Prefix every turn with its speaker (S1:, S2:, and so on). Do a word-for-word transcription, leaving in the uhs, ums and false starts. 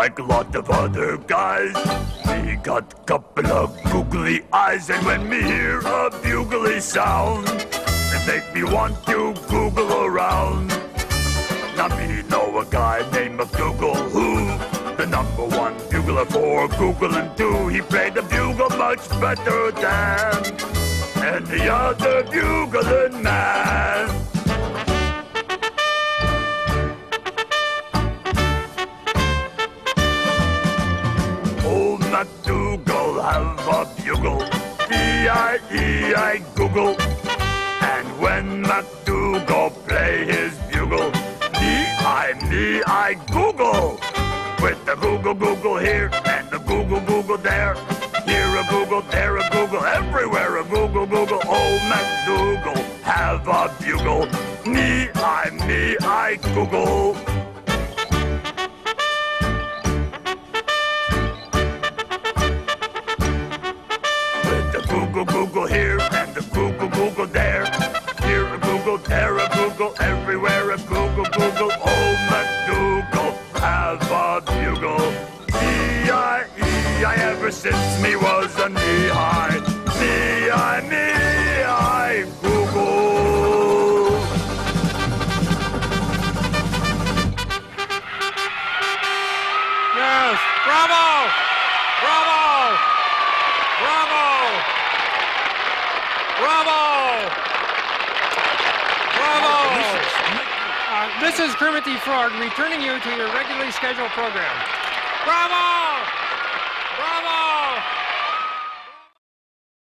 S1: like a lot of other guys. Me got a couple of googly eyes, and when me hear a bugly sound, it make me want to Google around. Now me know a guy named MacDougal who, the number one bugler for Google and do. He played the bugle much better than any other bugling man. Old MacDougal have a bugle, E I E I Google. And when MacDougal play his bugle, me I me I Google. With the Google Google here and the Google Google there. Here a Google, there a Google, everywhere a Google Google. Oh, MacDougal have a bugle, me I me I Google. Google, Google here and the Google, Google there. Here a Google, there a Google, everywhere a Google, Google. Oh, MacDougal have a bugle. E I E I ever since me was a knee-high. Me I, me I Google.
S2: Yes, bravo! Bravo! Bravo! Bravo! Bravo! Uh, this is Kermit the Frog returning you to your regularly scheduled program. Bravo!